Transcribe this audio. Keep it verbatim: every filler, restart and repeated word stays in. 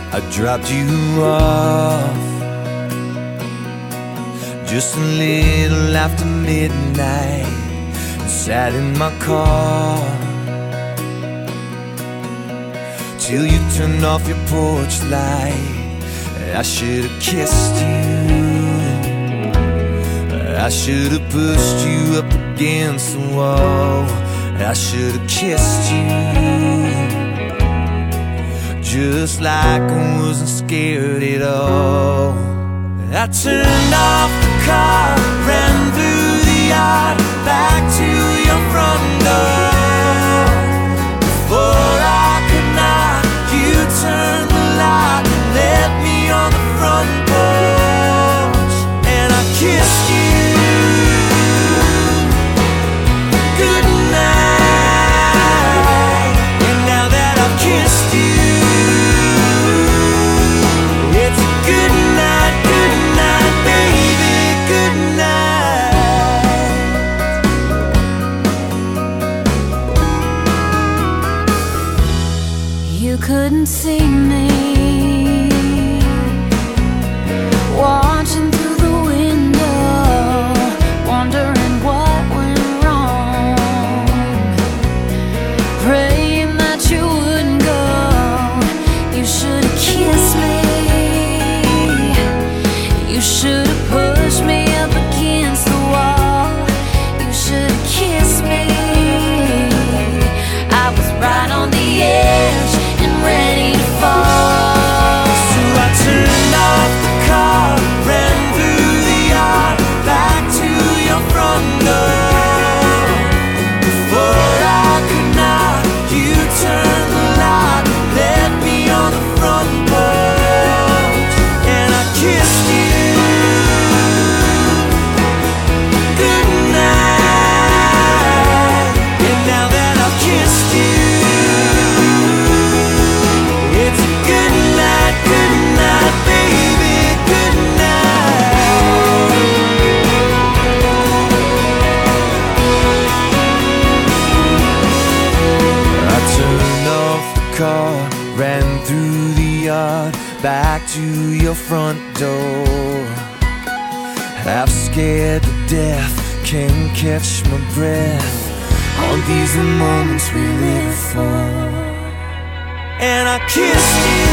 I dropped you off just a little after midnight and sat in my car till you turned off your porch light. I should have kissed you, I should have pushed you up against the wall, I should have kissed you, just like I wasn't scared at all. I turned off the car, ran through the yard, back to your front door. Before I could knock, you turned the light and left me on the front porch, and I kissed you. Good night. And now that I've kissed you, it's a good night, good night, baby, good night. You couldn't see me watching through the window, wondering what went wrong, praying that you wouldn't go. You should have kissed me, you should have pushed me up against the wall, you should have kissed me. I was right on the edge and ready to fall. So I turned off the car, ran through the yard, back to your front door. Before I could knock, you turned the light, left me on the front porch, and I kissed you. Good night. And now that I've kissed you, it's a good night, good night, baby, good night. I turned off the car, ran through the yard, back to your front door. Half scared to death, can't catch my breath. Aren't these the moments we live for? And I kissed you.